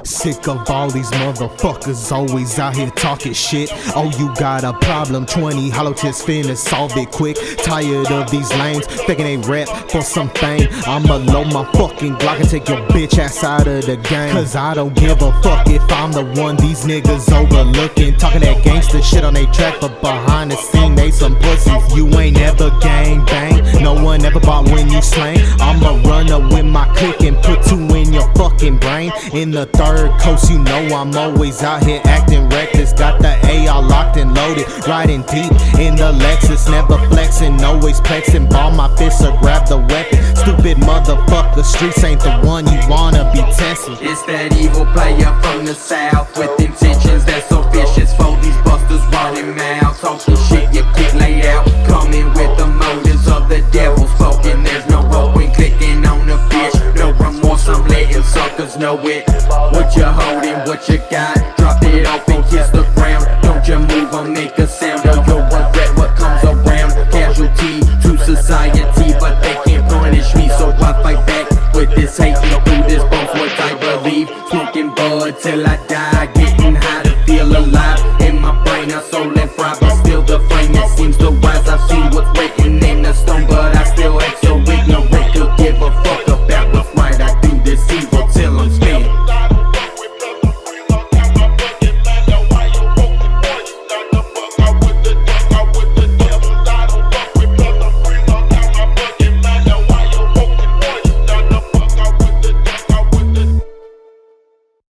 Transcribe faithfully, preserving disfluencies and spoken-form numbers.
Sick of all these motherfuckers always out here talking shit. Oh, you got a problem, twenty hollow tips finna solve it quick. Tired of these lames thinking they rap for some fame. I'ma load my fucking Glock and take your bitch ass out of the game. Cause I don't give a fuck if I'm the one these niggas overlooking. Talking that gangster shit on they track, but behind the scene they some pussies. You ain't ever gang bang, no one ever bought when you slang. I'ma run up with my click and put two in your fucking brain. In the third coast, you know I'm always out here acting reckless. Got the A R locked and loaded, riding deep in the Lexus. Never flexing, always plexing. Ball my fists or grab the weapon. Stupid motherfucker, streets ain't the one you wanna be testing. It's that evil player from the south with intentions that's so vicious. For these busters running mouths, talking shit you get laid out. Coming with the motives of the devil spoken. There's no hope when clicking on a bitch. No remorse, I'm letting suckers know it. What you holding, what you got, drop it off and kiss the ground. Don't you move or make a sound, or you'll regret what comes around. Casualty to society, but they can't punish me, so I fight back with this hate and through this both what I believe. Smoking bud till I die, getting high to feel alive. In my brain I soul and fry, but still the flame it seems to rise. I've seen what's written in the stone, but I still act so ignorant. Could give a fuck